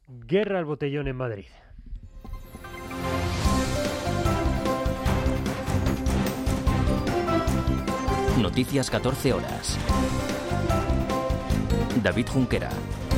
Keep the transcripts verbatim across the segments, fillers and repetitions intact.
Guerra al botellón en Madrid. Noticias catorce horas. David Junquera.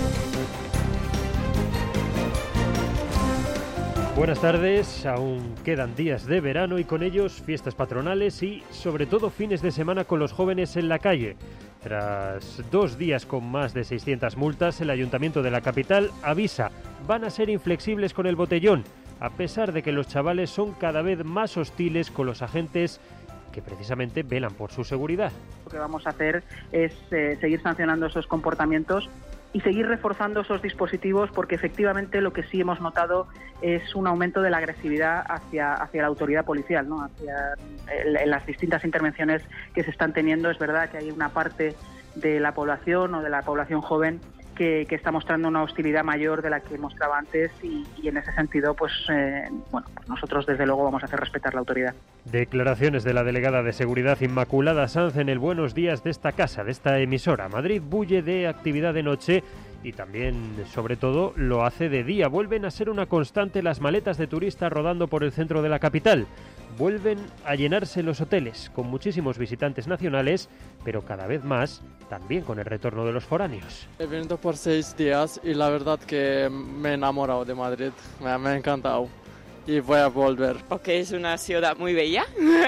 Buenas tardes, aún quedan días de verano y con ellos fiestas patronales y sobre todo fines de semana con los jóvenes en la calle. Tras dos días con más de seiscientas multas, el Ayuntamiento de la capital avisa, van a ser inflexibles con el botellón, a pesar de que los chavales son cada vez más hostiles con los agentes que precisamente velan por su seguridad. Lo que vamos a hacer es eh, seguir sancionando esos comportamientos y seguir reforzando esos dispositivos, porque efectivamente lo que sí hemos notado es un aumento de la agresividad hacia, hacia la autoridad policial, ¿no? Hacia, en, en las distintas intervenciones que se están teniendo. Es verdad que hay una parte de la población o de la población joven que, que está mostrando una hostilidad mayor de la que mostraba antes y, y en ese sentido, pues eh, bueno, pues nosotros desde luego vamos a hacer respetar la autoridad. Declaraciones de la delegada de Seguridad Inmaculada Sanz en el Buenos Días de esta casa, de esta emisora. Madrid bulle de actividad de noche y también, sobre todo, lo hace de día. Vuelven a ser una constante las maletas de turistas rodando por el centro de la capital. Vuelven a llenarse los hoteles con muchísimos visitantes nacionales, pero cada vez más también con el retorno de los foráneos. He venido por seis días y la verdad que me he enamorado de Madrid, me, me ha encantado y voy a volver. Porque es una ciudad muy bella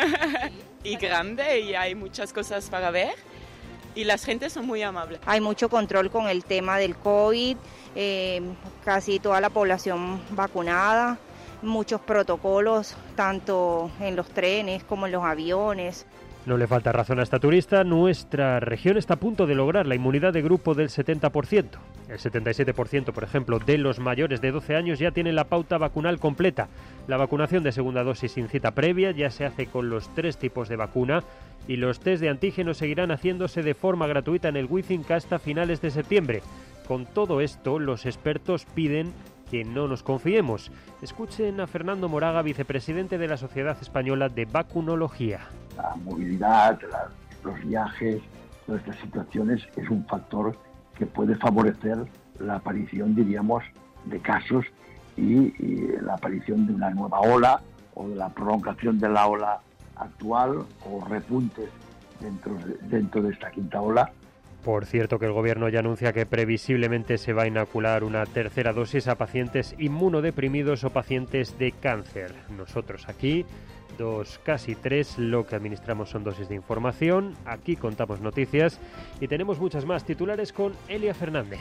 y grande y hay muchas cosas para ver y las gentes son muy amables. Hay mucho control con el tema del COVID, eh, casi toda la población vacunada. Muchos protocolos, tanto en los trenes como en los aviones. No le falta razón a esta turista, nuestra región está a punto de lograr la inmunidad de grupo del setenta por ciento. El setenta y siete por ciento, por ejemplo, de los mayores de doce años ya tienen la pauta vacunal completa. La vacunación de segunda dosis sin cita previa ya se hace con los tres tipos de vacuna y los test de antígenos seguirán haciéndose de forma gratuita en el Withink hasta finales de septiembre. Con todo esto, los expertos piden que no nos confiemos. Escuchen a Fernando Moraga, vicepresidente de la Sociedad Española de Vacunología. La movilidad, la, los viajes, todas estas situaciones es un factor que puede favorecer la aparición, diríamos, de casos y, y la aparición de una nueva ola o de la prolongación de la ola actual o repuntes dentro de, dentro de esta quinta ola. Por cierto, que el Gobierno ya anuncia que previsiblemente se va a inocular una tercera dosis a pacientes inmunodeprimidos o pacientes de cáncer. Nosotros aquí, dos, casi tres, lo que administramos son dosis de información. Aquí contamos noticias y tenemos muchas más. Titulares con Elia Fernández.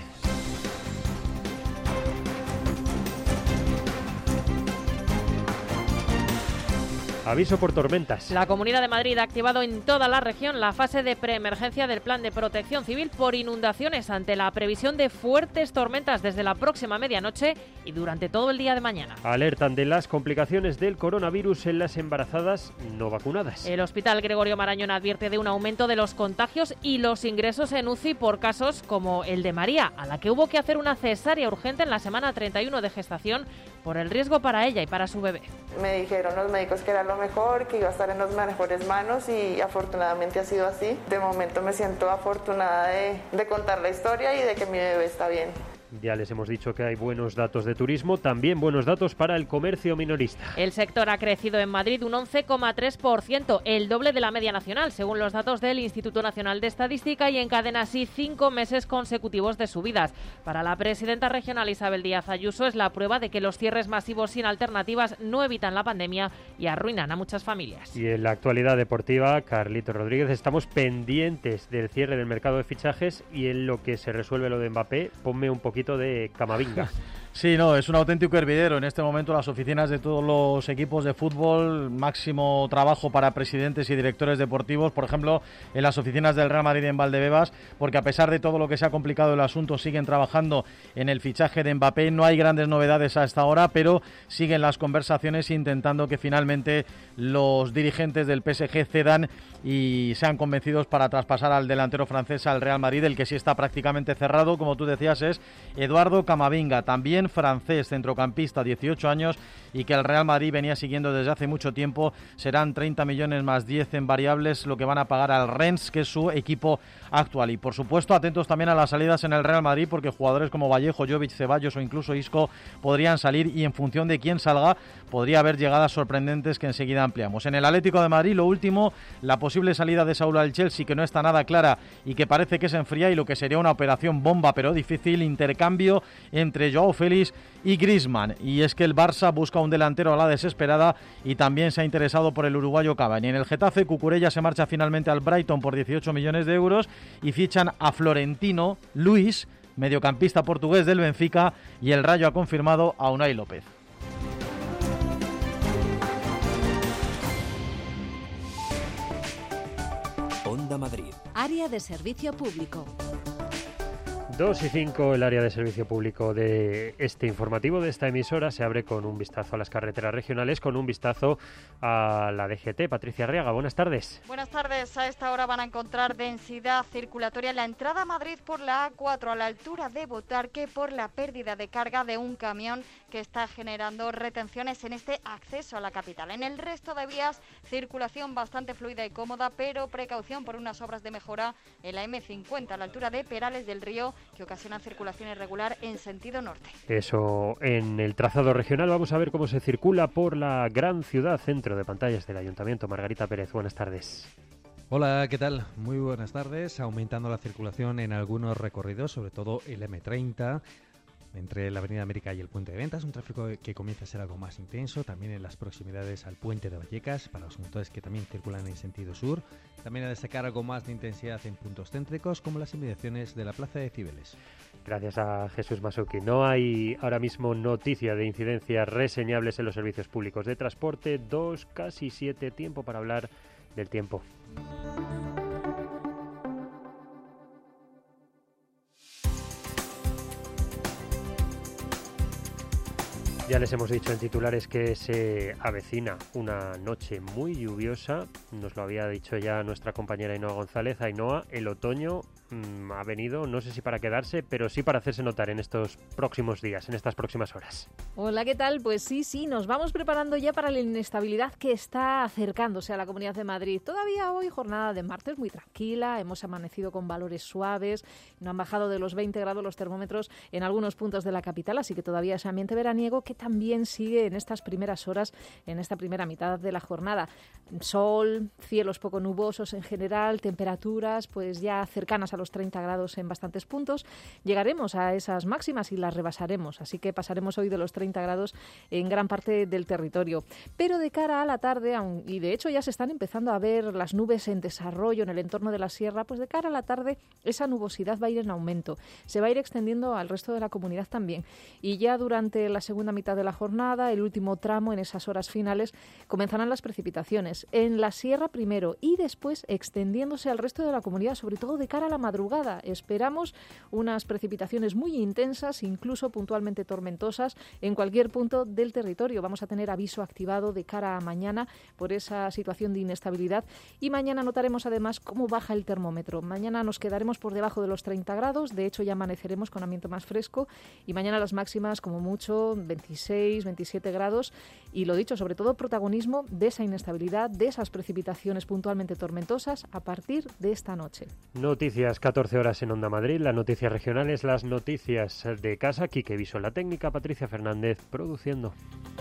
Aviso por tormentas. La Comunidad de Madrid ha activado en toda la región la fase de preemergencia del Plan de Protección Civil por inundaciones ante la previsión de fuertes tormentas desde la próxima medianoche y durante todo el día de mañana. Alertan de las complicaciones del coronavirus en las embarazadas no vacunadas. El Hospital Gregorio Marañón advierte de un aumento de los contagios y los ingresos en U C I por casos como el de María, a la que hubo que hacer una cesárea urgente en la semana treinta y uno de gestación por el riesgo para ella y para su bebé. Me dijeron los médicos que era lo mejor, que iba a estar en las mejores manos y afortunadamente ha sido así. De momento me siento afortunada de, de contar la historia y de que mi bebé está bien. Ya les hemos dicho que hay buenos datos de turismo, también buenos datos para el comercio minorista. El sector ha crecido en Madrid un once coma tres por ciento, el doble de la media nacional, según los datos del Instituto Nacional de Estadística, y encadena así cinco meses consecutivos de subidas. Para la presidenta regional Isabel Díaz Ayuso es la prueba de que los cierres masivos sin alternativas no evitan la pandemia y arruinan a muchas familias. Y en la actualidad deportiva, Carlito Rodríguez, estamos pendientes del cierre del mercado de fichajes y en lo que se resuelve lo de Mbappé, ponme un poquito de Camavinga. Sí, no, es un auténtico hervidero. En este momento las oficinas de todos los equipos de fútbol, máximo trabajo para presidentes y directores deportivos, por ejemplo, en las oficinas del Real Madrid en Valdebebas, porque a pesar de todo lo que se ha complicado el asunto, siguen trabajando en el fichaje de Mbappé. No hay grandes novedades a esta hora, pero siguen las conversaciones intentando que finalmente los dirigentes del P S G cedan y sean convencidos para traspasar al delantero francés al Real Madrid. El que sí está prácticamente cerrado, como tú decías, es Eduardo Camavinga. También cien, francés, centrocampista, dieciocho años, y que el Real Madrid venía siguiendo desde hace mucho tiempo. Serán treinta millones más diez en variables lo que van a pagar al Rennes, que es su equipo actual. Y por supuesto, atentos también a las salidas en el Real Madrid, porque jugadores como Vallejo, Jovic, Ceballos o incluso Isco podrían salir, y en función de quién salga podría haber llegadas sorprendentes que enseguida ampliamos. En el Atlético de Madrid, lo último, la posible salida de Saúl al Chelsea, que no está nada clara y que parece que se enfría, y lo que sería una operación bomba pero difícil, intercambio entre Joao Félix y Griezmann. Y es que el Barça busca un delantero a la desesperada y también se ha interesado por el uruguayo Cavani. En el Getafe, Cucurella se marcha finalmente al Brighton por dieciocho millones de euros y fichan a Florentino Luis, mediocampista portugués del Benfica, y el Rayo ha confirmado a Unai López. Onda Madrid. Área de servicio público. dos y cinco, el área de servicio público de este informativo de esta emisora se abre con un vistazo a las carreteras regionales, con un vistazo a la D G T. Patricia Arriaga, buenas tardes. Buenas tardes. A esta hora van a encontrar densidad circulatoria en la entrada a Madrid por la A cuatro, a la altura de Botarque, por la pérdida de carga de un camión que está generando retenciones en este acceso a la capital. En el resto de vías, circulación bastante fluida y cómoda, pero precaución por unas obras de mejora en la M cincuenta, a la altura de Perales del Río, que ocasionan circulación irregular en sentido norte. Eso, en el trazado regional vamos a ver cómo se circula por la gran ciudad, centro de pantallas del Ayuntamiento. Margarita Pérez, buenas tardes. Hola, ¿qué tal? Muy buenas tardes. Aumentando la circulación en algunos recorridos, sobre todo el M treinta, entre la Avenida América y el Puente de Ventas, un tráfico que comienza a ser algo más intenso, también en las proximidades al Puente de Vallecas, para los motores que también circulan en sentido sur. También a destacar algo más de intensidad en puntos céntricos, como las inmediaciones de la Plaza de Cibeles. Gracias a Jesús Masuki. No hay ahora mismo noticia de incidencias reseñables en los servicios públicos de transporte. Dos, casi siete, tiempo para hablar del tiempo. Ya les hemos dicho en titulares que se avecina una noche muy lluviosa. Nos lo había dicho ya nuestra compañera Ainhoa González. Ainhoa, el otoño mmm, ha venido, no sé si para quedarse, pero sí para hacerse notar en estos próximos días, en estas próximas horas. Hola, ¿qué tal? Pues sí, sí, nos vamos preparando ya para la inestabilidad que está acercándose a la Comunidad de Madrid. Todavía hoy jornada de martes muy tranquila, hemos amanecido con valores suaves, no han bajado de los veinte grados los termómetros en algunos puntos de la capital, así que todavía ese ambiente veraniego que también sigue en estas primeras horas, en esta primera mitad de la jornada. Sol, cielos poco nubosos en general, temperaturas pues ya cercanas a los treinta grados en bastantes puntos. Llegaremos a esas máximas y las rebasaremos, así que pasaremos hoy de los treinta grados en gran parte del territorio. Pero de cara a la tarde, y de hecho ya se están empezando a ver las nubes en desarrollo en el entorno de la sierra, pues de cara a la tarde esa nubosidad va a ir en aumento. Se va a ir extendiendo al resto de la comunidad también. Y ya durante la segunda mitad de la jornada, el último tramo, en esas horas finales, comenzarán las precipitaciones. En la sierra primero y después extendiéndose al resto de la comunidad, sobre todo de cara a la madrugada. Esperamos unas precipitaciones muy intensas, incluso puntualmente tormentosas, en cualquier punto del territorio. Vamos a tener aviso activado de cara a mañana por esa situación de inestabilidad y mañana notaremos además cómo baja el termómetro. Mañana nos quedaremos por debajo de los treinta grados, de hecho ya amaneceremos con ambiente más fresco y mañana las máximas como mucho veintiséis, veintisiete grados y lo dicho, sobre todo protagonismo de esa inestabilidad, de esas precipitaciones puntualmente tormentosas a partir de esta noche. Noticias, catorce horas en Onda Madrid, las noticias regionales, las noticias de casa. Quique Viso en la técnica, Patricia Fernández produciendo.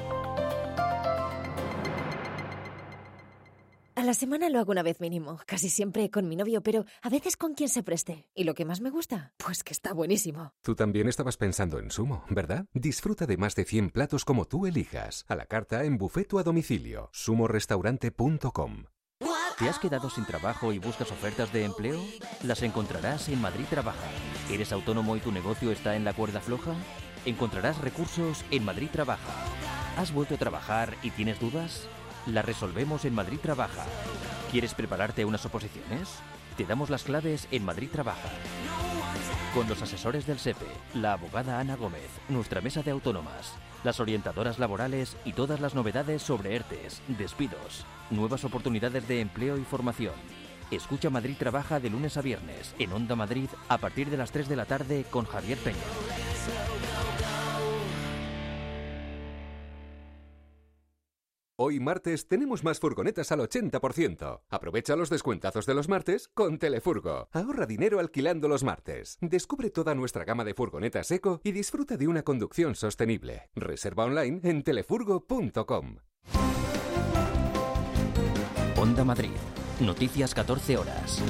A la semana lo hago una vez mínimo, casi siempre con mi novio, pero a veces con quien se preste. ¿Y lo que más me gusta? Pues que está buenísimo. Tú también estabas pensando en Sumo, ¿verdad? Disfruta de más de cien platos como tú elijas. A la carta en buffet o a domicilio. sumo restaurante punto com. ¿Te has quedado sin trabajo y buscas ofertas de empleo? Las encontrarás en Madrid Trabaja. ¿Eres autónomo y tu negocio está en la cuerda floja? Encontrarás recursos en Madrid Trabaja. ¿Has vuelto a trabajar y tienes dudas? Las resolvemos en Madrid Trabaja. ¿Quieres prepararte a unas oposiciones? Te damos las claves en Madrid Trabaja. Con los asesores del SEPE, la abogada Ana Gómez, nuestra mesa de autónomas, las orientadoras laborales y todas las novedades sobre ERTES, despidos, nuevas oportunidades de empleo y formación. Escucha Madrid Trabaja de lunes a viernes en Onda Madrid a partir de las tres de la tarde con Javier Peña. Hoy martes tenemos más furgonetas al ochenta por ciento. Aprovecha los descuentazos de los martes con Telefurgo. Ahorra dinero alquilando los martes. Descubre toda nuestra gama de furgonetas eco y disfruta de una conducción sostenible. Reserva online en telefurgo punto com. Onda Madrid. Noticias catorce horas.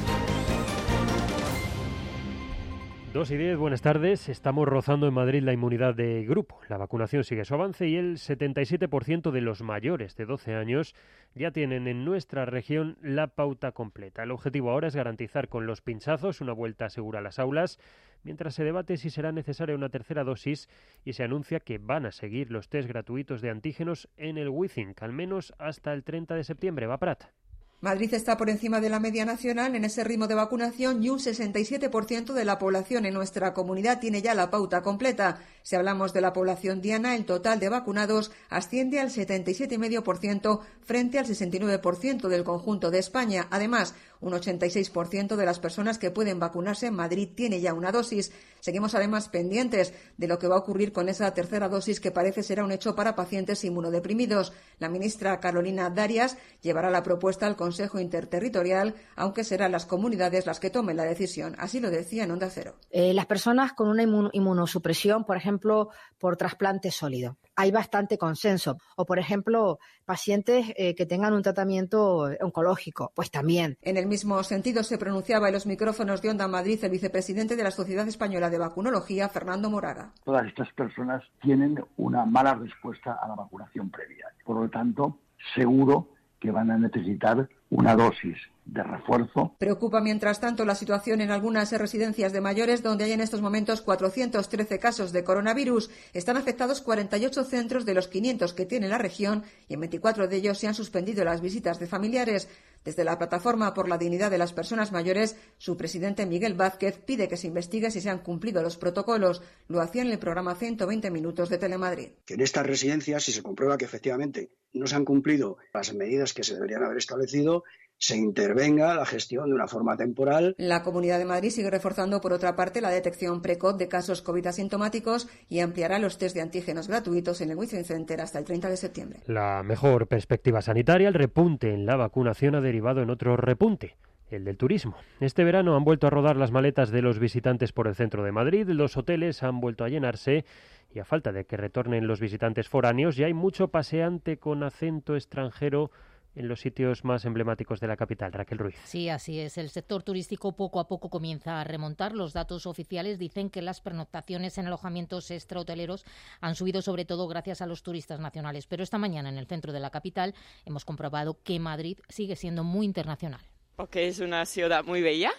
dos y diez, buenas tardes. Estamos rozando en Madrid la inmunidad de grupo. La vacunación sigue su avance y el setenta y siete por ciento de los mayores de doce años ya tienen en nuestra región la pauta completa. El objetivo ahora es garantizar con los pinchazos una vuelta segura a las aulas, mientras se debate si será necesaria una tercera dosis y se anuncia que van a seguir los test gratuitos de antígenos en el WICINC, al menos hasta el treinta de septiembre. Va Prat. Madrid está por encima de la media nacional en ese ritmo de vacunación y un sesenta y siete por ciento de la población en nuestra comunidad tiene ya la pauta completa. Si hablamos de la población diana, el total de vacunados asciende al setenta y siete coma cinco por ciento frente al sesenta y nueve por ciento del conjunto de España. Además, un ochenta y seis por ciento de las personas que pueden vacunarse en Madrid tiene ya una dosis. Seguimos además pendientes de lo que va a ocurrir con esa tercera dosis que parece será un hecho para pacientes inmunodeprimidos. La ministra Carolina Darias llevará la propuesta al Consejo Interterritorial, aunque serán las comunidades las que tomen la decisión. Así lo decía en Onda Cero. Eh, las personas con una inmun- inmunosupresión, por ejemplo, por trasplante sólido. Hay bastante consenso. O, por ejemplo, pacientes eh, que tengan un tratamiento oncológico, pues también. En el mismo sentido se pronunciaba en los micrófonos de Onda Madrid el vicepresidente de la Sociedad Española de Vacunología, Fernando Moraga. Todas estas personas tienen una mala respuesta a la vacunación previa. Por lo tanto, seguro que van a necesitar una dosis de refuerzo. Preocupa, mientras tanto, la situación en algunas residencias de mayores donde hay en estos momentos cuatrocientos trece casos de coronavirus. Están afectados cuarenta y ocho centros de los quinientos que tiene la región y en veinticuatro de ellos se han suspendido las visitas de familiares. Desde la Plataforma por la Dignidad de las Personas Mayores, su presidente Miguel Vázquez pide que se investigue si se han cumplido los protocolos. Lo hacía en el programa ciento veinte minutos de Telemadrid. Que en estas residencias, si se comprueba que efectivamente no se han cumplido las medidas que se deberían haber establecido, se intervenga la gestión de una forma temporal. La Comunidad de Madrid sigue reforzando, por otra parte, la detección precoz de casos COVID asintomáticos y ampliará los test de antígenos gratuitos en el Within Center hasta el treinta de septiembre. La mejor perspectiva sanitaria, el repunte en la vacunación ha derivado en otro repunte, el del turismo. Este verano han vuelto a rodar las maletas de los visitantes por el centro de Madrid, los hoteles han vuelto a llenarse y a falta de que retornen los visitantes foráneos, ya hay mucho paseante con acento extranjero en los sitios más emblemáticos de la capital. Raquel Ruiz. Sí, así es. El sector turístico poco a poco comienza a remontar. Los datos oficiales dicen que las pernoctaciones en alojamientos extrahoteleros han subido sobre todo gracias a los turistas nacionales. Pero esta mañana en el centro de la capital hemos comprobado que Madrid sigue siendo muy internacional. Porque es una ciudad muy bella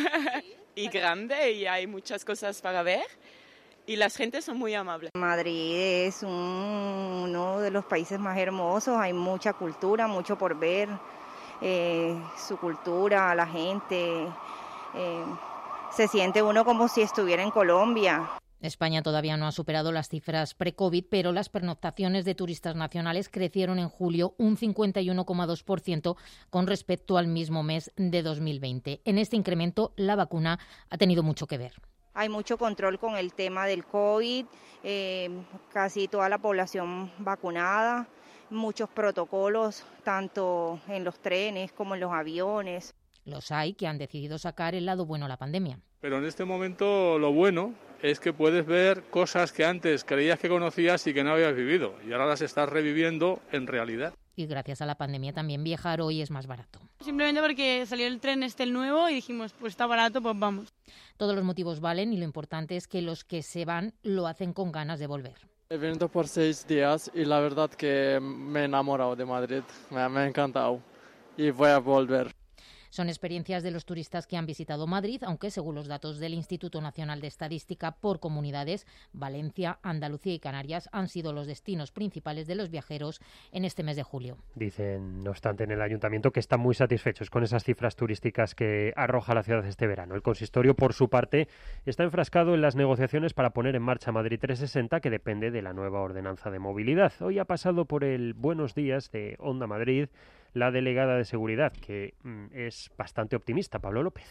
y grande y hay muchas cosas para ver. Y las gentes son muy amables. Madrid es un, uno de los países más hermosos, hay mucha cultura, mucho por ver, eh, su cultura, la gente, eh, se siente uno como si estuviera en Colombia. España todavía no ha superado las cifras pre-COVID, pero las pernoctaciones de turistas nacionales crecieron en julio un cincuenta y uno coma dos por ciento con respecto al mismo mes de dos mil veinte. En este incremento, la vacuna ha tenido mucho que ver. Hay mucho control con el tema del COVID, eh, casi toda la población vacunada, muchos protocolos, tanto en los trenes como en los aviones. Los hay que han decidido sacar el lado bueno a la pandemia. Pero en este momento lo bueno es que puedes ver cosas que antes creías que conocías y que no habías vivido, y ahora las estás reviviendo en realidad. Y gracias a la pandemia también viajar hoy es más barato. Simplemente porque salió el tren este el nuevo y dijimos, pues está barato, pues vamos. Todos los motivos valen y lo importante es que los que se van lo hacen con ganas de volver. He venido por seis días y la verdad que me he enamorado de Madrid, me, me ha encantado y voy a volver. Son experiencias de los turistas que han visitado Madrid, aunque según los datos del Instituto Nacional de Estadística por comunidades, Valencia, Andalucía y Canarias han sido los destinos principales de los viajeros en este mes de julio. Dicen, no obstante, en el Ayuntamiento que están muy satisfechos con esas cifras turísticas que arroja la ciudad este verano. El consistorio, por su parte, está enfrascado en las negociaciones para poner en marcha Madrid trescientos sesenta, que depende de la nueva ordenanza de movilidad. Hoy ha pasado por el Buenos Días de Onda Madrid la delegada de Seguridad, que mm, es bastante optimista, Pablo López.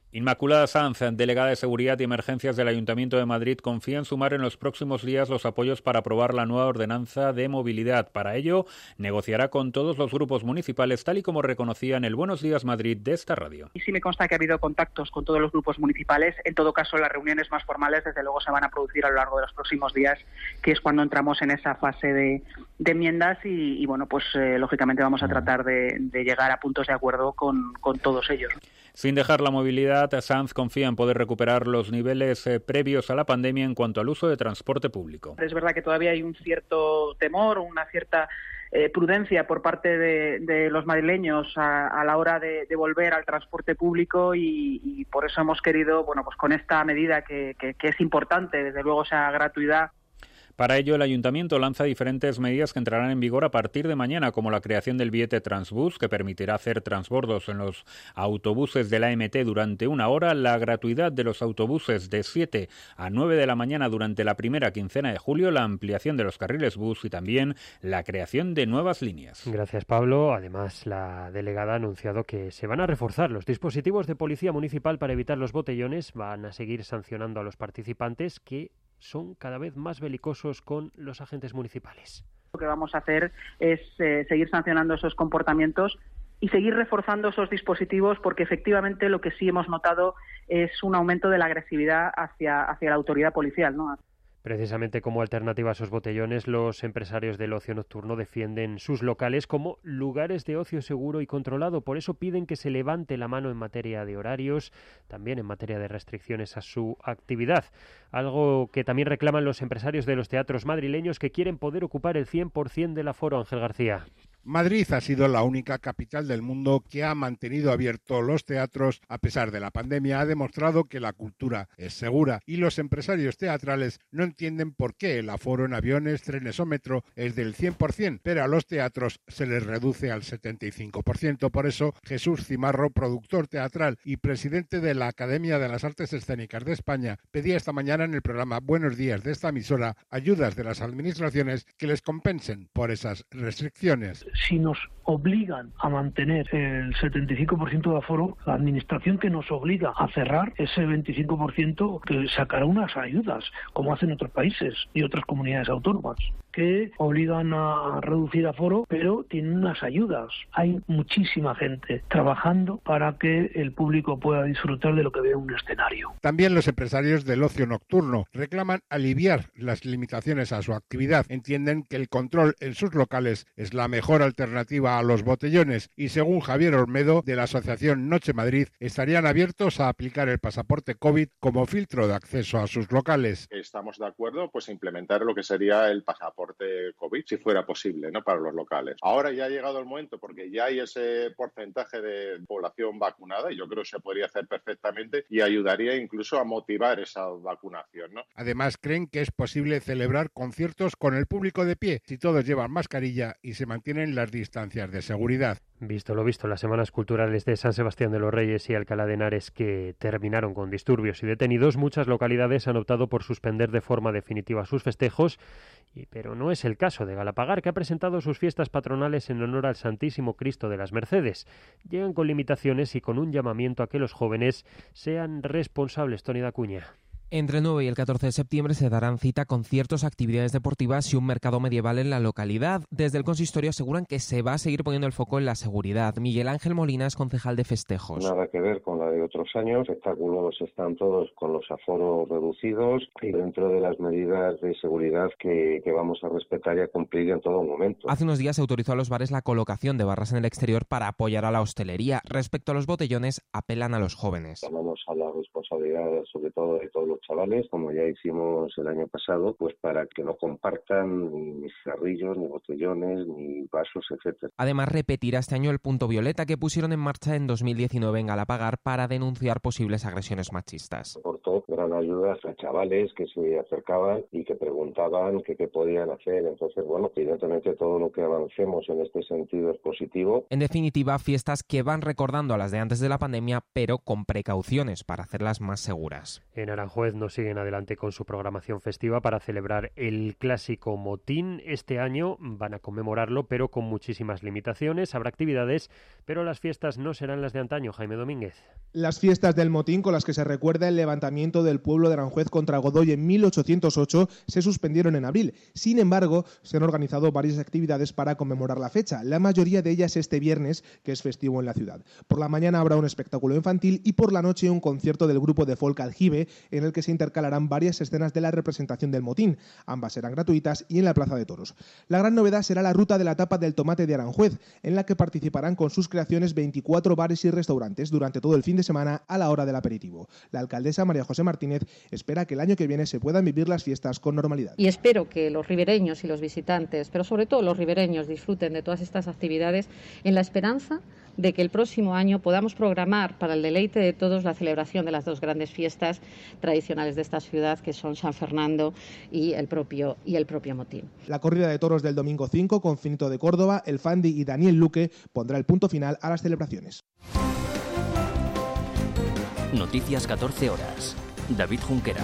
Inmaculada Sanz, delegada de Seguridad y Emergencias del Ayuntamiento de Madrid, confía en sumar en los próximos días los apoyos para aprobar la nueva ordenanza de movilidad. Para ello, negociará con todos los grupos municipales, tal y como reconocía en el Buenos Días Madrid de esta radio. Y sí me consta que ha habido contactos con todos los grupos municipales. En todo caso, las reuniones más formales, desde luego, se van a producir a lo largo de los próximos días, que es cuando entramos en esa fase de, de enmiendas y, y, bueno, pues eh, lógicamente vamos a tratar de, de llegar a puntos de acuerdo con, con todos ellos. Sin dejar la movilidad, Sanz confía en poder recuperar los niveles eh, previos a la pandemia en cuanto al uso de transporte público. Es verdad que todavía hay un cierto temor, una cierta eh, prudencia por parte de, de los madrileños a, a la hora de, de volver al transporte público y, y por eso hemos querido, bueno, pues con esta medida que, que, que es importante, desde luego esa gratuidad. Para ello, el Ayuntamiento lanza diferentes medidas que entrarán en vigor a partir de mañana, como la creación del billete Transbús, que permitirá hacer transbordos en los autobuses de la A M T durante una hora, la gratuidad de los autobuses de siete a nueve de la mañana durante la primera quincena de julio, la ampliación de los carriles bus y también la creación de nuevas líneas. Gracias, Pablo. Además, la delegada ha anunciado que se van a reforzar los dispositivos de policía municipal para evitar los botellones. Van a seguir sancionando a los participantes que son cada vez más belicosos con los agentes municipales. Lo que vamos a hacer es eh, seguir sancionando esos comportamientos y seguir reforzando esos dispositivos porque efectivamente lo que sí hemos notado es un aumento de la agresividad hacia, hacia la autoridad policial, ¿no? Precisamente como alternativa a esos botellones, los empresarios del ocio nocturno defienden sus locales como lugares de ocio seguro y controlado. Por eso piden que se levante la mano en materia de horarios, también en materia de restricciones a su actividad. Algo que también reclaman los empresarios de los teatros madrileños que quieren poder ocupar el cien por ciento del aforo. Ángel García. Madrid ha sido la única capital del mundo que ha mantenido abiertos los teatros a pesar de la pandemia. Ha demostrado que la cultura es segura y los empresarios teatrales no entienden por qué el aforo en aviones, trenes o metro es del cien por ciento, pero a los teatros se les reduce al setenta y cinco por ciento. Por eso, Jesús Cimarro, productor teatral y presidente de la Academia de las Artes Escénicas de España, pedía esta mañana en el programa Buenos Días de esta emisora ayudas de las administraciones que les compensen por esas restricciones. Si nos obligan a mantener el setenta y cinco por ciento de aforo, la administración que nos obliga a cerrar ese veinticinco por ciento que sacará unas ayudas, como hacen otros países y otras comunidades autónomas, que obligan a reducir aforo, pero tienen unas ayudas. Hay muchísima gente trabajando para que el público pueda disfrutar de lo que ve en un escenario. También los empresarios del ocio nocturno reclaman aliviar las limitaciones a su actividad. Entienden que el control en sus locales es la mejor alternativa a los botellones y, según Javier Olmedo de la Asociación Noche Madrid, estarían abiertos a aplicar el pasaporte COVID como filtro de acceso a sus locales. Estamos de acuerdo pues implementar lo que sería el pasaporte COVID, si fuera posible, ¿no?, para los locales. Ahora ya ha llegado el momento porque ya hay ese porcentaje de población vacunada y yo creo que se podría hacer perfectamente y ayudaría incluso a motivar esa vacunación, ¿no? Además, creen que es posible celebrar conciertos con el público de pie si todos llevan mascarilla y se mantienen las distancias de seguridad. Visto lo visto, las semanas culturales de San Sebastián de los Reyes y Alcalá de Henares que terminaron con disturbios y detenidos, muchas localidades han optado por suspender de forma definitiva sus festejos, y, pero no es el caso de Galapagar, que ha presentado sus fiestas patronales en honor al Santísimo Cristo de las Mercedes. Llegan con limitaciones y con un llamamiento a que los jóvenes sean responsables. Tony Dacuña. Entre el nueve y el catorce de septiembre se darán cita conciertos, actividades deportivas y un mercado medieval en la localidad. Desde el consistorio aseguran que se va a seguir poniendo el foco en la seguridad. Miguel Ángel Molina es concejal de festejos. Nada que ver con la de otros años. Espectáculos están todos con los aforos reducidos y dentro de las medidas de seguridad que, que vamos a respetar y a cumplir en todo momento. Hace unos días se autorizó a los bares la colocación de barras en el exterior para apoyar a la hostelería. Respecto a los botellones, apelan a los jóvenes. Llamamos a la responsabilidad sobre todo de todos los chavales, como ya hicimos el año pasado, pues para que no compartan ni cigarrillos, ni botellones, ni vasos, etcétera. Además, repetirá este año el punto violeta que pusieron en marcha en dos mil diecinueve en Galapagar para denunciar posibles agresiones machistas. Aportó gran ayuda a chavales que se acercaban y que preguntaban qué podían hacer. Entonces, bueno, evidentemente todo lo que avancemos en este sentido es positivo. En definitiva, fiestas que van recordando a las de antes de la pandemia, pero con precauciones para hacerlas más seguras. En Aranjuez Aranjuez no siguen adelante con su programación festiva para celebrar el clásico motín. Este año van a conmemorarlo, pero con muchísimas limitaciones. Habrá actividades, pero las fiestas no serán las de antaño. Jaime Domínguez. Las fiestas del motín, con las que se recuerda el levantamiento del pueblo de Aranjuez contra Godoy en mil ochocientos ocho, se suspendieron en abril. Sin embargo, se han organizado varias actividades para conmemorar la fecha. La mayoría de ellas este viernes, que es festivo en la ciudad. Por la mañana habrá un espectáculo infantil y por la noche un concierto del grupo de folk Aljibe, en el que se intercalarán varias escenas de la representación del motín. Ambas serán gratuitas y en la Plaza de Toros. La gran novedad será la ruta de la tapa del tomate de Aranjuez, en la que participarán con sus creaciones veinticuatro bares y restaurantes durante todo el fin de semana a la hora del aperitivo. La alcaldesa María José Martínez espera que el año que viene se puedan vivir las fiestas con normalidad. Y espero que los ribereños y los visitantes, pero sobre todo los ribereños, disfruten de todas estas actividades en la esperanza de que el próximo año podamos programar para el deleite de todos la celebración de las dos grandes fiestas tradicionales de esta ciudad, que son San Fernando y el propio, y el propio motín. La corrida de toros del domingo cinco, con Finito de Córdoba, El Fandi y Daniel Luque, pondrá el punto final a las celebraciones. Noticias catorce horas. David Junquera.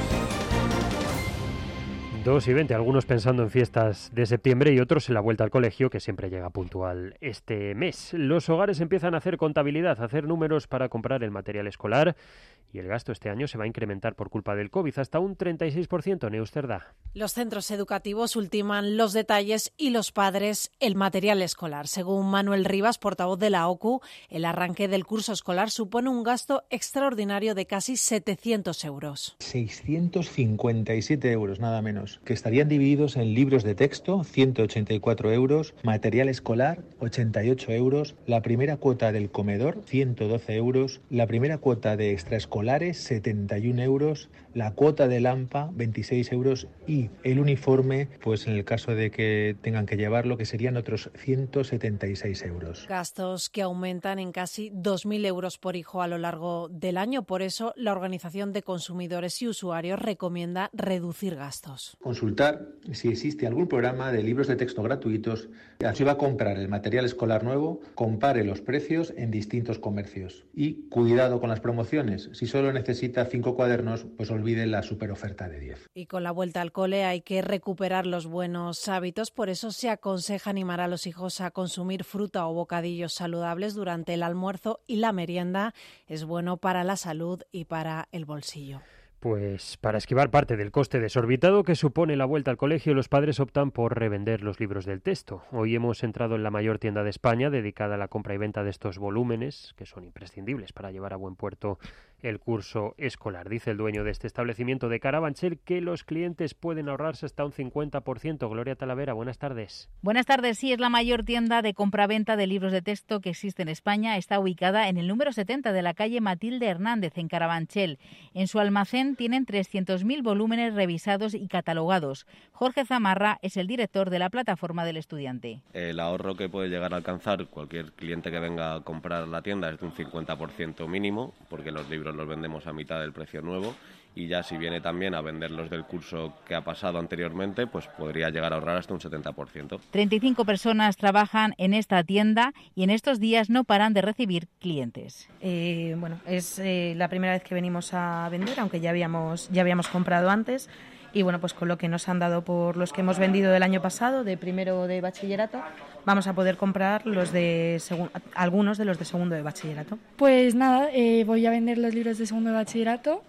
dos y veinte, algunos pensando en fiestas de septiembre y otros en la vuelta al colegio, que siempre llega puntual este mes. Los hogares empiezan a hacer contabilidad, a hacer números para comprar el material escolar, y el gasto este año se va a incrementar por culpa del COVID hasta un treinta y seis por ciento. Neusterda. Los centros educativos ultiman los detalles y los padres el material escolar. Según Manuel Rivas, portavoz de la O C U, el arranque del curso escolar supone un gasto extraordinario de casi setecientos euros. seiscientos cincuenta y siete euros, nada menos, que estarían divididos en libros de texto, ciento ochenta y cuatro euros, material escolar, ochenta y ocho euros, la primera cuota del comedor, ciento doce euros, la primera cuota de extraescolar, setenta y un euros, la cuota del A M P A, veintiséis euros, y el uniforme, pues en el caso de que tengan que llevarlo, que serían otros ciento setenta y seis euros. Gastos que aumentan en casi dos mil euros por hijo a lo largo del año. Por eso, la Organización de Consumidores y Usuarios recomienda reducir gastos. Consultar si existe algún programa de libros de texto gratuitos. Así va a comprar el material escolar nuevo, compare los precios en distintos comercios. Y cuidado con las promociones. Si solo necesita cinco cuadernos, pues olvide la superoferta de diez. Y con la vuelta al cole hay que recuperar los buenos hábitos. Por eso se aconseja animar a los hijos a consumir fruta o bocadillos saludables durante el almuerzo y la merienda. Es bueno para la salud y para el bolsillo. Pues para esquivar parte del coste desorbitado que supone la vuelta al colegio, los padres optan por revender los libros del texto. Hoy hemos entrado en la mayor tienda de España dedicada a la compra y venta de estos volúmenes, que son imprescindibles para llevar a buen puerto el curso escolar. Dice el dueño de este establecimiento de Carabanchel que los clientes pueden ahorrarse hasta un cincuenta por ciento. Gloria Talavera, buenas tardes. Buenas tardes. Sí, es la mayor tienda de compra-venta de libros de texto que existe en España. Está ubicada en el número setenta de la calle Matilde Hernández, en Carabanchel. En su almacén tienen trescientos mil volúmenes revisados y catalogados. Jorge Zamarra es el director de la plataforma del estudiante. El ahorro que puede llegar a alcanzar cualquier cliente que venga a comprar la tienda es de un cincuenta por ciento mínimo, porque los libros los vendemos a mitad del precio nuevo, y ya si viene también a vender los del curso que ha pasado anteriormente, pues podría llegar a ahorrar hasta un setenta por ciento. treinta y cinco personas trabajan en esta tienda y en estos días no paran de recibir clientes. Eh, bueno, es eh, la primera vez que venimos a vender, aunque ya habíamos, ya habíamos comprado antes. Y bueno, pues con lo que nos han dado por los que hemos vendido del año pasado, de primero de bachillerato, vamos a poder comprar los de segu- algunos de los de segundo de bachillerato. Pues nada, eh, voy a vender los libros de segundo de bachillerato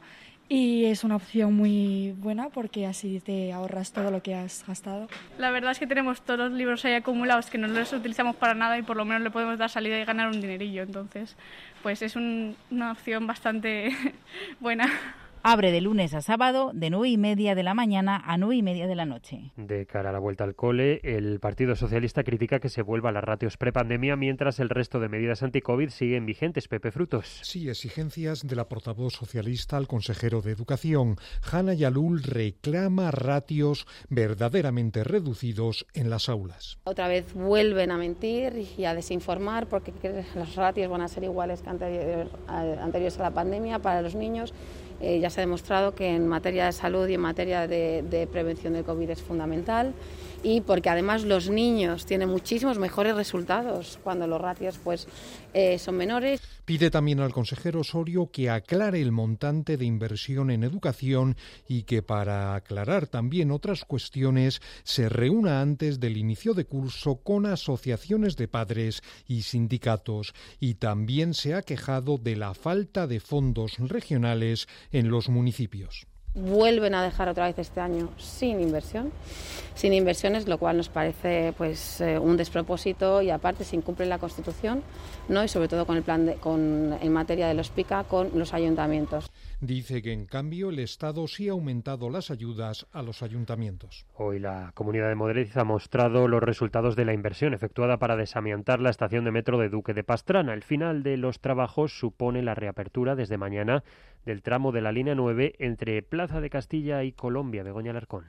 y es una opción muy buena porque así te ahorras todo lo que has gastado. La verdad es que tenemos todos los libros ahí acumulados que no los utilizamos para nada y por lo menos le podemos dar salida y ganar un dinerillo. Entonces, pues es un, una opción bastante buena. Abre de lunes a sábado, de nueve y media de la mañana a nueve y media de la noche. De cara a la vuelta al cole, el Partido Socialista critica que se vuelva a las ratios prepandemia, mientras el resto de medidas anticovid siguen vigentes. Pepe Frutos. Sí, exigencias de la portavoz socialista al consejero de Educación. Hanna Yalul reclama ratios verdaderamente reducidos en las aulas. Otra vez vuelven a mentir y a desinformar porque los ratios van a ser iguales que anterior, anteriores a la pandemia para los niños. Eh, ya se ha demostrado que en materia de salud y en materia de, de prevención del COVID es fundamental, y porque además los niños tienen muchísimos mejores resultados cuando los ratios pues, eh, son menores. Pide también al consejero Osorio que aclare el montante de inversión en educación y que para aclarar también otras cuestiones se reúna antes del inicio de curso con asociaciones de padres y sindicatos, y también se ha quejado de la falta de fondos regionales en los municipios. Vuelven a dejar otra vez este año sin inversión, sin inversiones, lo cual nos parece pues eh, un despropósito, y aparte se incumple la Constitución, ¿no? Y sobre todo con el plan de, con, en materia de los PICA con los ayuntamientos. Dice que en cambio el Estado sí ha aumentado las ayudas a los ayuntamientos. Hoy la Comunidad de Madrid ha mostrado los resultados de la inversión efectuada para desamiantar la estación de metro de Duque de Pastrana. El final de los trabajos supone la reapertura desde mañana del tramo de la línea nueve entre Plaza de Castilla y Colombia. Begoña Alarcón.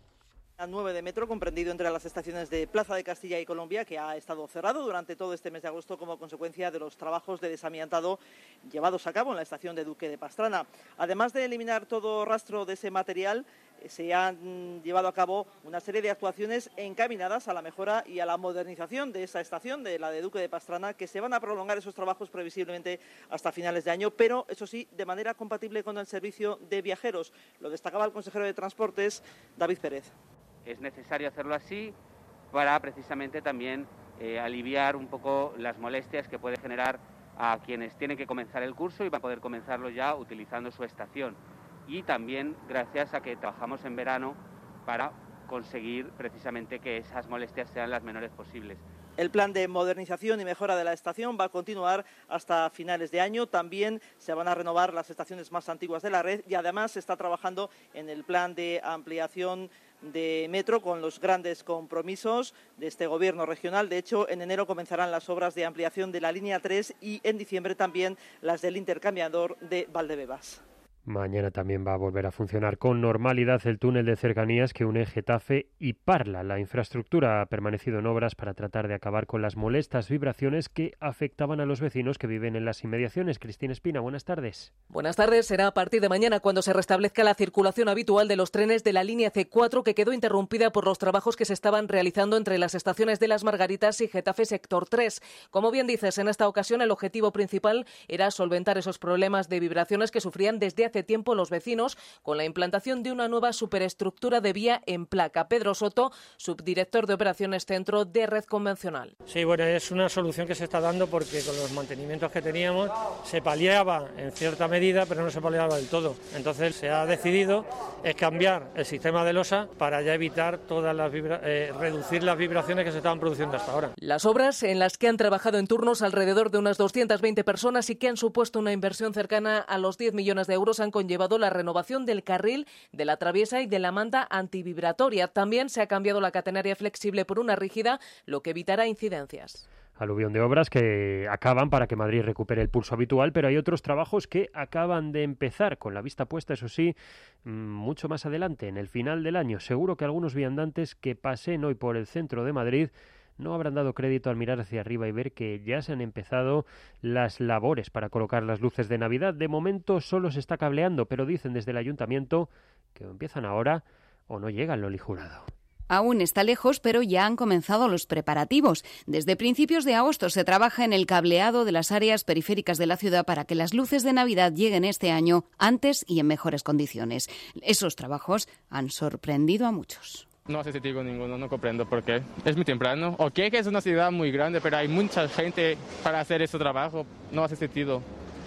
La nueve de metro, comprendido entre las estaciones de Plaza de Castilla y Colombia, que ha estado cerrado durante todo este mes de agosto como consecuencia de los trabajos de desamiantado llevados a cabo en la estación de Duque de Pastrana. Además de eliminar todo rastro de ese material, se han llevado a cabo una serie de actuaciones encaminadas a la mejora y a la modernización de esa estación, de la de Duque de Pastrana, que se van a prolongar esos trabajos previsiblemente hasta finales de año, pero eso sí, de manera compatible con el servicio de viajeros. Lo destacaba el consejero de Transportes, David Pérez. Es necesario hacerlo así para precisamente también eh, aliviar un poco las molestias que puede generar a quienes tienen que comenzar el curso y van a poder comenzarlo ya utilizando su estación. Y también gracias a que trabajamos en verano para conseguir precisamente que esas molestias sean las menores posibles. El plan de modernización y mejora de la estación va a continuar hasta finales de año. También se van a renovar las estaciones más antiguas de la red, y además se está trabajando en el plan de ampliación de metro con los grandes compromisos de este gobierno regional. De hecho, en enero comenzarán las obras de ampliación de la línea tres y en diciembre también las del intercambiador de Valdebebas. Mañana también va a volver a funcionar con normalidad el túnel de cercanías que une Getafe y Parla. La infraestructura ha permanecido en obras para tratar de acabar con las molestas vibraciones que afectaban a los vecinos que viven en las inmediaciones. Cristina Espina, buenas tardes. Buenas tardes. Será a partir de mañana cuando se restablezca la circulación habitual de los trenes de la línea ce cuatro, que quedó interrumpida por los trabajos que se estaban realizando entre las estaciones de Las Margaritas y Getafe Sector tres. Como bien dices, en esta ocasión el objetivo principal era solventar esos problemas de vibraciones que sufrían desde hace tiempo los vecinos con la implantación de una nueva superestructura de vía en placa. Pedro Soto, subdirector de operaciones centro de Red Convencional. Sí, bueno, es una solución que se está dando porque con los mantenimientos que teníamos se paliaba en cierta medida, pero no se paliaba del todo. Entonces se ha decidido es cambiar el sistema de losa para ya evitar todas las vibra- eh, reducir las vibraciones que se estaban produciendo hasta ahora. Las obras, en las que han trabajado en turnos alrededor de unas doscientas veinte personas y que han supuesto una inversión cercana a los diez millones de euros, han conllevado la renovación del carril de la traviesa y de la manta antivibratoria. También se ha cambiado la catenaria flexible por una rígida, lo que evitará incidencias. Aluvión de obras que acaban para que Madrid recupere el pulso habitual, pero hay otros trabajos que acaban de empezar, con la vista puesta, eso sí, mucho más adelante, en el final del año. Seguro que algunos viandantes que pasen hoy por el centro de Madrid no habrán dado crédito al mirar hacia arriba y ver que ya se han empezado las labores para colocar las luces de Navidad. De momento solo se está cableando, pero dicen desde el ayuntamiento que o empiezan ahora o no llegan lo lijurado. Aún está lejos, pero ya han comenzado los preparativos. Desde principios de agosto se trabaja en el cableado de las áreas periféricas de la ciudad para que las luces de Navidad lleguen este año antes y en mejores condiciones. Esos trabajos han sorprendido a muchos. No hace sentido ninguno, no comprendo por qué. Es muy temprano. Ok, que es una ciudad muy grande, pero hay mucha gente para hacer ese trabajo. No hace sentido.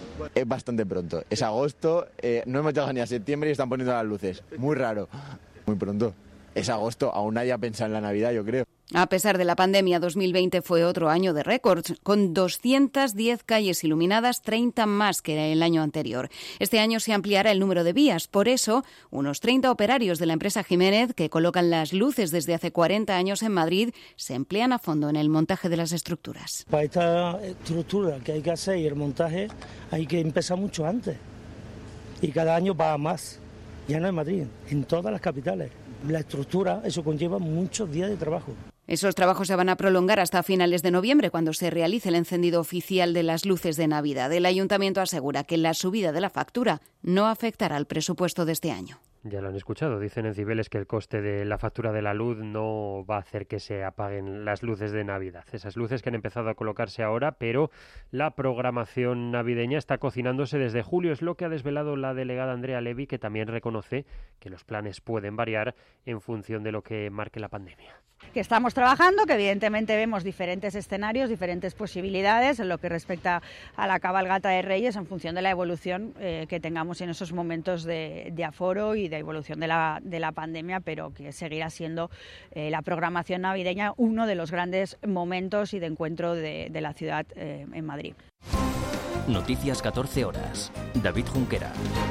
Es bastante pronto. Es agosto, eh, no hemos llegado ni a septiembre y están poniendo las luces. Muy raro. Muy pronto. Es agosto, aún nadie ha pensado en la Navidad, yo creo. A pesar de la pandemia, dos mil veinte fue otro año de récords, con doscientas diez calles iluminadas, treinta más que el año anterior. Este año se ampliará el número de vías. Por eso, unos treinta operarios de la empresa Jiménez, que colocan las luces desde hace cuarenta años en Madrid, se emplean a fondo en el montaje de las estructuras. Para esta estructura que hay que hacer y el montaje hay que empezar mucho antes. Y cada año va más. Ya no en Madrid, en todas las capitales. La estructura, eso conlleva muchos días de trabajo. Esos trabajos se van a prolongar hasta finales de noviembre, cuando se realice el encendido oficial de las luces de Navidad. El ayuntamiento asegura que la subida de la factura no afectará al presupuesto de este año. Ya lo han escuchado, dicen en Cibeles que el coste de la factura de la luz no va a hacer que se apaguen las luces de Navidad. Esas luces que han empezado a colocarse ahora, pero la programación navideña está cocinándose desde julio, es lo que ha desvelado la delegada Andrea Levy, que también reconoce que los planes pueden variar en función de lo que marque la pandemia. Que estamos trabajando, que evidentemente vemos diferentes escenarios, diferentes posibilidades en lo que respecta a la cabalgata de Reyes en función de la evolución eh, que tengamos en esos momentos de, de aforo y de evolución de la, de la pandemia, pero que seguirá siendo eh, la programación navideña uno de los grandes momentos y de encuentro de, de la ciudad eh, en Madrid. Noticias catorce horas. David Junquera.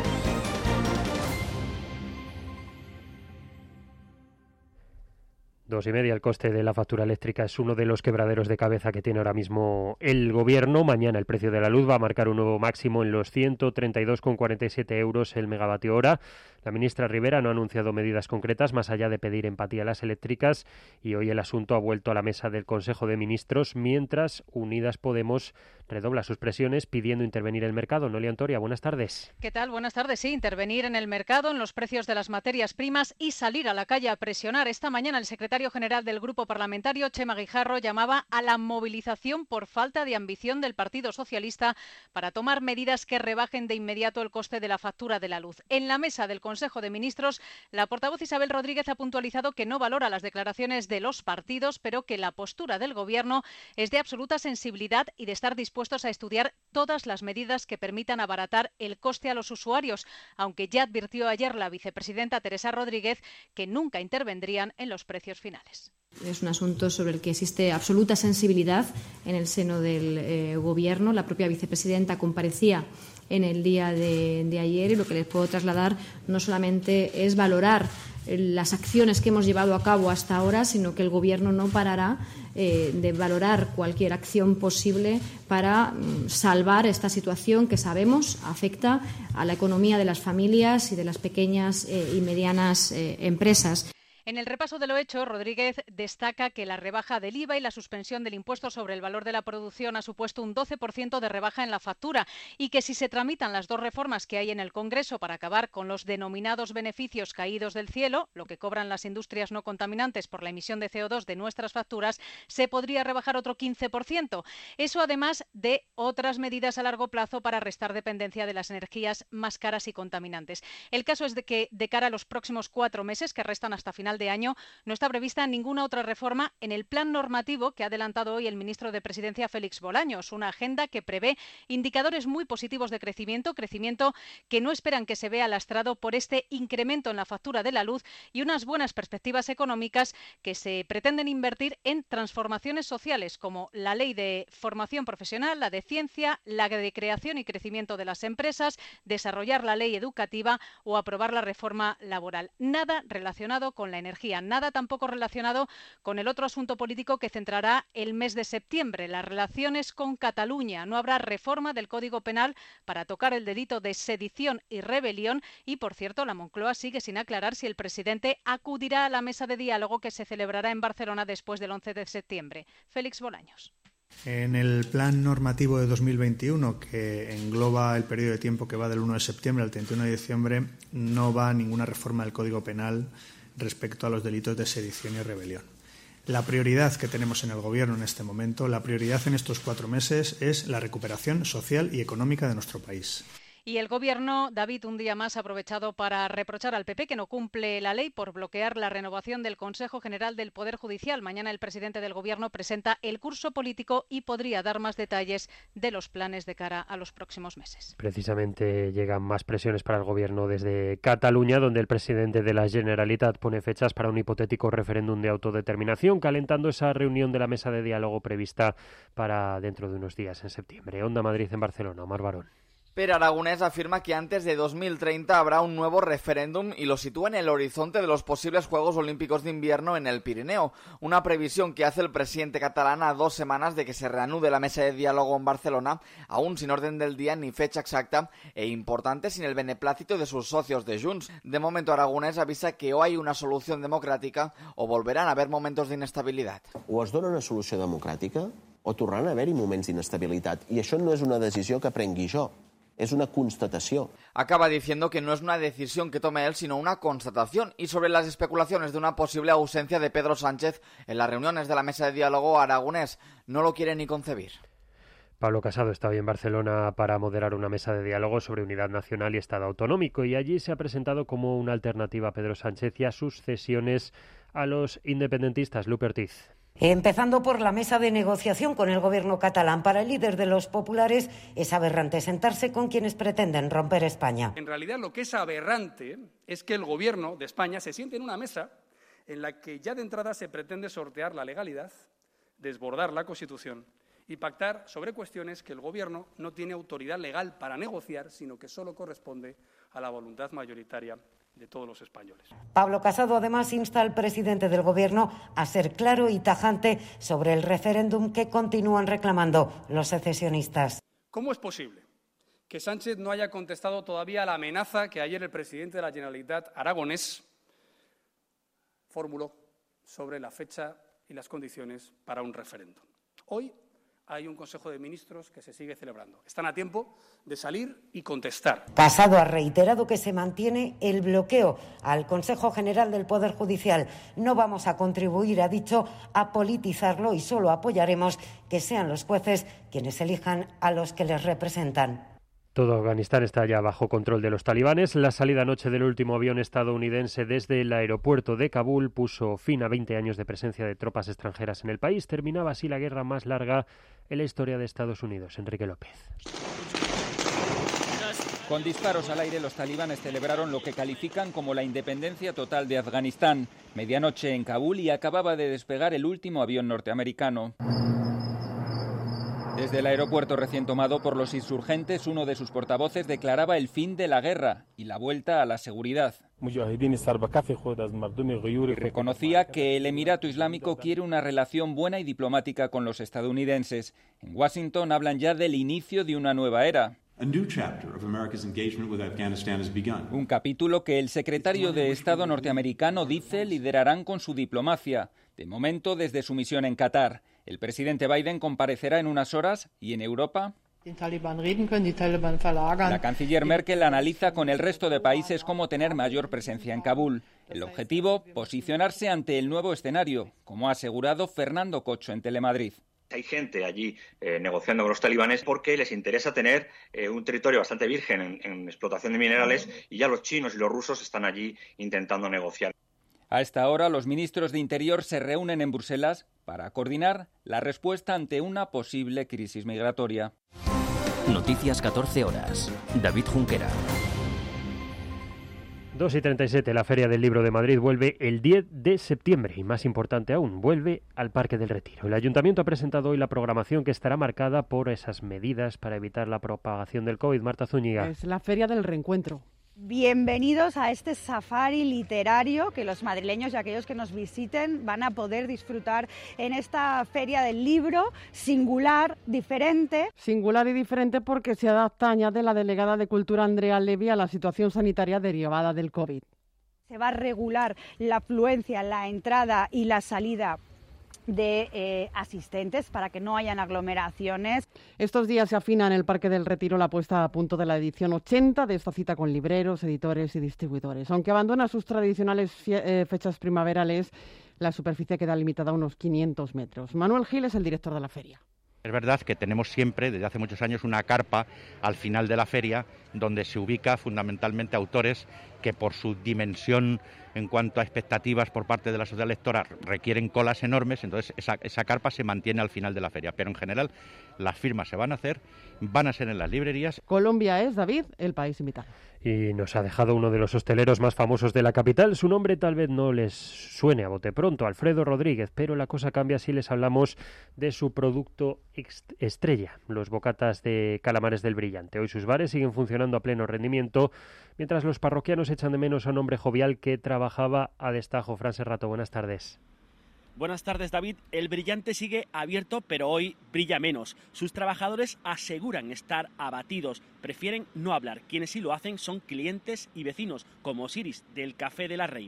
Dos y media, el coste de la factura eléctrica es uno de los quebraderos de cabeza que tiene ahora mismo el Gobierno. Mañana el precio de la luz va a marcar un nuevo máximo en los ciento treinta y dos con cuarenta y siete euros el megavatio hora. La ministra Rivera no ha anunciado medidas concretas más allá de pedir empatía a las eléctricas y hoy el asunto ha vuelto a la mesa del Consejo de Ministros, mientras Unidas Podemos redobla sus presiones pidiendo intervenir el mercado. Noelia Antoria, buenas tardes. ¿Qué tal? Buenas tardes. Sí, intervenir en el mercado, en los precios de las materias primas y salir a la calle a presionar. Esta mañana el secretario general del Grupo Parlamentario, Txema Guijarro, llamaba a la movilización por falta de ambición del Partido Socialista para tomar medidas que rebajen de inmediato el coste de la factura de la luz. En la mesa del Consejo de Ministros, la portavoz Isabel Rodríguez ha puntualizado que no valora las declaraciones de los partidos, pero que la postura del Gobierno es de absoluta sensibilidad y de estar dispuestos a estudiar todas las medidas que permitan abaratar el coste a los usuarios, aunque ya advirtió ayer la vicepresidenta Teresa Rodríguez que nunca intervendrían en los precios finales. Es un asunto sobre el que existe absoluta sensibilidad en el seno del eh, Gobierno. La propia vicepresidenta comparecía en el día de, de ayer y lo que les puedo trasladar no solamente es valorar las acciones que hemos llevado a cabo hasta ahora, sino que el Gobierno no parará eh, de valorar cualquier acción posible para mm, salvar esta situación que sabemos afecta a la economía de las familias y de las pequeñas eh, y medianas eh, empresas. En el repaso de lo hecho, Rodríguez destaca que la rebaja del I V A y la suspensión del impuesto sobre el valor de la producción ha supuesto un doce por ciento de rebaja en la factura y que si se tramitan las dos reformas que hay en el Congreso para acabar con los denominados beneficios caídos del cielo, lo que cobran las industrias no contaminantes por la emisión de C O dos de nuestras facturas, se podría rebajar otro quince por ciento. Eso además de otras medidas a largo plazo para restar dependencia de las energías más caras y contaminantes. El caso es de que de cara a los próximos cuatro meses que restan hasta final de año no está prevista ninguna otra reforma en el plan normativo que ha adelantado hoy el ministro de Presidencia Félix Bolaños, una agenda que prevé indicadores muy positivos de crecimiento, crecimiento que no esperan que se vea lastrado por este incremento en la factura de la luz y unas buenas perspectivas económicas que se pretenden invertir en transformaciones sociales como la ley de formación profesional, la de ciencia, la de creación y crecimiento de las empresas, desarrollar la ley educativa o aprobar la reforma laboral. Nada relacionado con la energía, nada tampoco relacionado con el otro asunto político que centrará el mes de septiembre, las relaciones con Cataluña. No habrá reforma del Código Penal para tocar el delito de sedición y rebelión y, por cierto, la Moncloa sigue sin aclarar si el presidente acudirá a la mesa de diálogo que se celebrará en Barcelona después del once de septiembre. Félix Bolaños. En el plan normativo de dos mil veintiuno, que engloba el periodo de tiempo que va del uno de septiembre al treinta y uno de diciembre, no va ninguna reforma del Código Penal respecto a los delitos de sedición y rebelión. La prioridad que tenemos en el Gobierno en este momento, la prioridad en estos cuatro meses es la recuperación social y económica de nuestro país. Y el Gobierno, David, un día más ha aprovechado para reprochar al P P que no cumple la ley por bloquear la renovación del Consejo General del Poder Judicial. Mañana el presidente del Gobierno presenta el curso político y podría dar más detalles de los planes de cara a los próximos meses. Precisamente llegan más presiones para el Gobierno desde Cataluña, donde el presidente de la Generalitat pone fechas para un hipotético referéndum de autodeterminación, calentando esa reunión de la mesa de diálogo prevista para dentro de unos días en septiembre. Onda Madrid en Barcelona, Omar Barón. Pero Aragonés afirma que antes de dos mil treinta habrá un nuevo referéndum y lo sitúa en el horizonte de los posibles Juegos Olímpicos de Invierno en el Pirineo, una previsión que hace el presidente catalán a dos semanas de que se reanude la mesa de diálogo en Barcelona, aún sin orden del día ni fecha exacta e importante sin el beneplácito de sus socios de Junts. De momento Aragonés avisa que o hay una solución democràtica o volverán a haver momentos d'inestabilitat. O es dona una solució democràtica o tornaran a haver-hi moments d'inestabilitat. I això no és una decisió que prengui jo. és una constatació. Acaba diciendo que no es una decisión que tome él, sino una constatación. Y sobre las especulaciones de una posible ausencia de Pedro Sánchez en las reuniones de la mesa de diálogo aragonés, no lo quiere ni concebir. Pablo Casado está hoy en Barcelona para moderar una mesa de diálogo sobre unidad nacional y Estado autonómico, y allí se ha presentado como una alternativa a Pedro Sánchez y a sus cesiones a los independentistas. Lupe Ortiz. Empezando por la mesa de negociación con el gobierno catalán. Para el líder de los populares es aberrante sentarse con quienes pretenden romper España. En realidad lo que es aberrante es que el gobierno de España se siente en una mesa en la que ya de entrada se pretende sortear la legalidad, desbordar la Constitución y pactar sobre cuestiones que el gobierno no tiene autoridad legal para negociar, sino que solo corresponde a la voluntad mayoritaria de todos los españoles. Pablo Casado además insta al presidente del Gobierno a ser claro y tajante sobre el referéndum que continúan reclamando los secesionistas. ¿Cómo es posible que Sánchez no haya contestado todavía a la amenaza que ayer el presidente de la Generalitat aragonés formuló sobre la fecha y las condiciones para un referéndum? Hoy hay un Consejo de Ministros que se sigue celebrando. Están a tiempo de salir y contestar. Casado ha reiterado que se mantiene el bloqueo al Consejo General del Poder Judicial. No vamos a contribuir, ha dicho, a politizarlo y solo apoyaremos que sean los jueces quienes elijan a los que les representan. Todo Afganistán está ya bajo control de los talibanes. La salida anoche del último avión estadounidense desde el aeropuerto de Kabul puso fin a veinte años de presencia de tropas extranjeras en el país. Terminaba así la guerra más larga en la historia de Estados Unidos. Enrique López. Con disparos al aire, los talibanes celebraron lo que califican como la independencia total de Afganistán. Medianoche en Kabul y acababa de despegar el último avión norteamericano. Desde el aeropuerto recién tomado por los insurgentes, uno de sus portavoces declaraba el fin de la guerra y la vuelta a la seguridad. Y reconocía que el Emirato Islámico quiere una relación buena y diplomática con los estadounidenses. En Washington hablan ya del inicio de una nueva era. Un capítulo que el secretario de Estado norteamericano dice liderarán con su diplomacia, de momento desde su misión en Qatar. El presidente Biden comparecerá en unas horas y en Europa. La canciller Merkel analiza con el resto de países cómo tener mayor presencia en Kabul. El objetivo, posicionarse ante el nuevo escenario, como ha asegurado Fernando Cocho en Telemadrid. Hay gente allí eh, negociando con los talibanes porque les interesa tener eh, un territorio bastante virgen en, en explotación de minerales, y ya los chinos y los rusos están allí intentando negociar. A esta hora, los ministros de Interior se reúnen en Bruselas para coordinar la respuesta ante una posible crisis migratoria. Noticias catorce horas. David Junquera. dos y treinta y siete, la Feria del Libro de Madrid vuelve el diez de septiembre y, más importante aún, vuelve al Parque del Retiro. El Ayuntamiento ha presentado hoy la programación que estará marcada por esas medidas para evitar la propagación del COVID. Marta Zúñiga. Es la Feria del Reencuentro. Bienvenidos a este safari literario que los madrileños y aquellos que nos visiten van a poder disfrutar en esta Feria del Libro, singular, diferente. Singular y diferente porque se adapta, añade la delegada de Cultura Andrea Levy, a la situación sanitaria derivada del COVID. Se va a regular la afluencia, la entrada y la salida de eh, asistentes para que no hayan aglomeraciones. Estos días se afina en el Parque del Retiro la puesta a punto de la edición ochenta de esta cita con libreros, editores y distribuidores. Aunque abandona sus tradicionales eh, fechas primaverales, la superficie queda limitada a unos quinientos metros. Manuel Gil es el director de la feria. Es verdad que tenemos siempre, desde hace muchos años, una carpa al final de la feria donde se ubica fundamentalmente autores que por su dimensión en cuanto a expectativas por parte de la sociedad lectora requieren colas enormes, entonces esa, esa carpa se mantiene al final de la feria. Pero en general las firmas se van a hacer, van a ser en las librerías. Colombia es, David, el país invitado. Y nos ha dejado uno de los hosteleros más famosos de la capital. Su nombre tal vez no les suene a bote pronto, Alfredo Rodríguez, pero la cosa cambia si les hablamos de su producto estrella, los bocatas de calamares del Brillante. Hoy sus bares siguen funcionando a pleno rendimiento, mientras los parroquianos echan de menos a un hombre jovial que trabajaba a destajo. Fran Serrato, buenas tardes. Buenas tardes, David. El Brillante sigue abierto, pero hoy brilla menos. Sus trabajadores aseguran estar abatidos. Prefieren no hablar. Quienes sí lo hacen son clientes y vecinos, como Osiris, del Café de la Reina.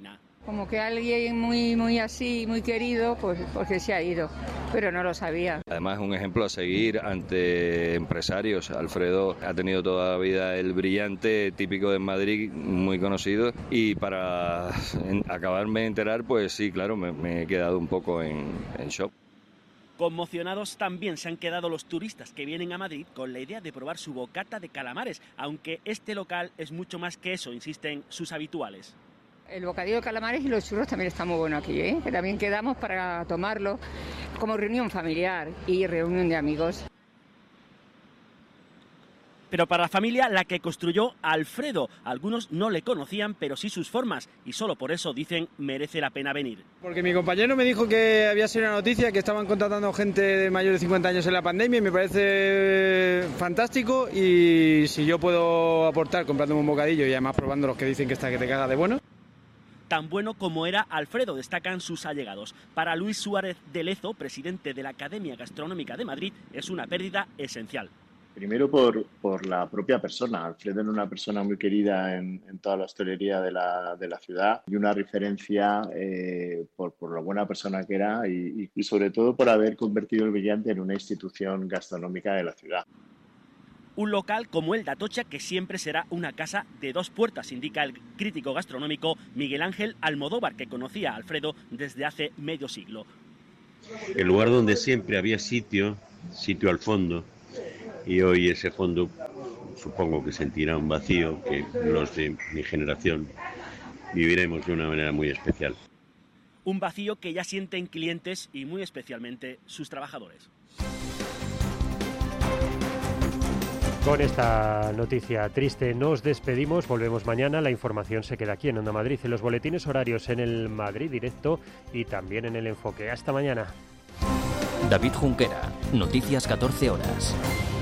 Como que alguien muy muy así, muy querido, pues porque se ha ido, pero no lo sabía. Además es un ejemplo a seguir ante empresarios. Alfredo ha tenido toda la vida el brillante típico de Madrid, muy conocido, y para acabarme de enterar, pues sí, claro, me, me he quedado un poco en, en shock. Conmocionados también se han quedado los turistas que vienen a Madrid con la idea de probar su bocata de calamares, aunque este local es mucho más que eso, insisten sus habituales. El bocadillo de calamares y los churros también está muy bueno aquí, ¿eh? Que también quedamos para tomarlo como reunión familiar y reunión de amigos. Pero para la familia, la que construyó Alfredo. Algunos no le conocían, pero sí sus formas, y solo por eso dicen merece la pena venir. Porque mi compañero me dijo que había sido una noticia, que estaban contratando gente de mayor de cincuenta años en la pandemia, y me parece fantástico, y si yo puedo aportar comprándome un bocadillo y además probando los que dicen que está que te caga de bueno. Tan bueno como era Alfredo, destacan sus allegados. Para Luis Suárez de Lezo, presidente de la Academia Gastronómica de Madrid, es una pérdida esencial. Primero por, por la propia persona. Alfredo era una persona muy querida en, en toda la hostelería de la, de la ciudad y una referencia eh, por, por lo buena persona que era y, y sobre todo por haber convertido el Brillante en una institución gastronómica de la ciudad. Un local como el de Atocha que siempre será una casa de dos puertas, indica el crítico gastronómico Miguel Ángel Almodóvar, que conocía a Alfredo desde hace medio siglo. El lugar donde siempre había sitio, sitio al fondo, y hoy ese fondo supongo que sentirá un vacío que los de mi generación viviremos de una manera muy especial. Un vacío que ya sienten clientes y muy especialmente sus trabajadores. Con esta noticia triste nos despedimos, volvemos mañana, la información se queda aquí en Onda Madrid, en los boletines horarios, en el Madrid Directo y también en el Enfoque. Hasta mañana. David Junquera, Noticias catorce horas.